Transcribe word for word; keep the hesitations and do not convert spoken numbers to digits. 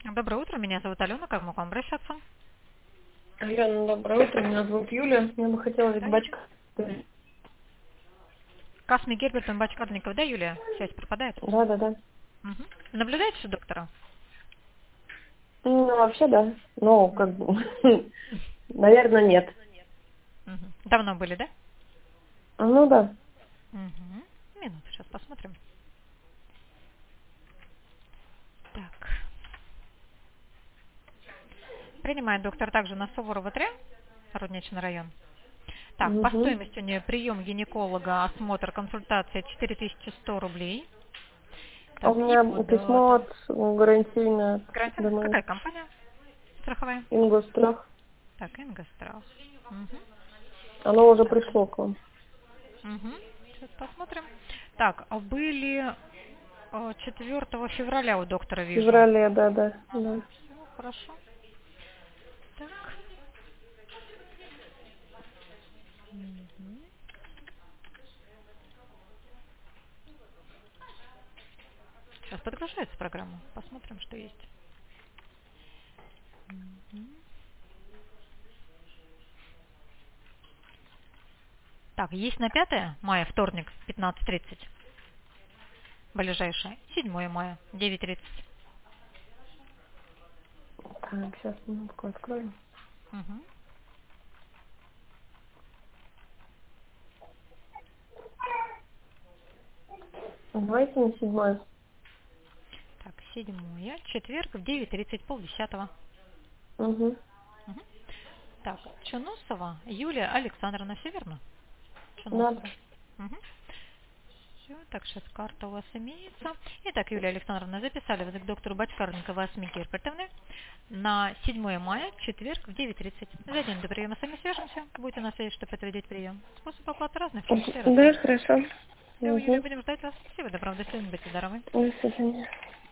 Доброе утро, меня зовут Алена, как могу к вам обращаться? Алена, доброе утро, меня зовут Юля. Мне бы хотелось Да, Юля. бачка. Касми Гербертон Бачкарников, да, Юлия? Связь пропадает? Да, да, да. Угу. Наблюдаете у доктора? Ну, вообще, да. Но, Мгм. как бы, наверное, нет. Мгм. Давно были, да? Ну, да. Угу. Минуту, сейчас посмотрим. Так. Принимает доктор также на Суворова три, Рудничный район. Так, по Угу. стоимости у нее прием гинеколога, осмотр, консультация четыре тысячи сто рублей. А Так, у и меня по письмо датам. от гарантийной Гарантия? домой. Какая компания страховая? Ингострах. Так, Ингострах. Угу. Оно уже Так. пришло к вам. Угу. Сейчас посмотрим. Так, а были э, четвёртого февраля у доктора В вижу. феврале, да, да, Ага, да. все хорошо. Так. Мгм. Сейчас подгружается программа. Посмотрим, что есть. Мгм. Так, есть на пятое мая, вторник, пятнадцать тридцать. Ближайшее. седьмое мая, девять тридцать. Так, сейчас минутку открою. Угу. Давайте на седьмое. Так, седьмое, четверг в девять тридцать, полдесятого. Угу. Угу. Так, Чунусова Юлия Александровна, все верно? Да. Чунусова. Угу. Все, так, сейчас карта у вас имеется. Итак, Юлия Александровна, записали вас к доктору Бочкарниковой Асме Гербертовне на седьмое мая, четверг в девять тридцать. За день до приема с вами свяжемся. Будете на связи, чтобы подтвердить прием. Способ оплаты разный, в том числе Да, рассрочка. хорошо. Все, Юлия, Угу. будем ждать вас. Всего доброго, до свидания, будьте здоровы. До свидания.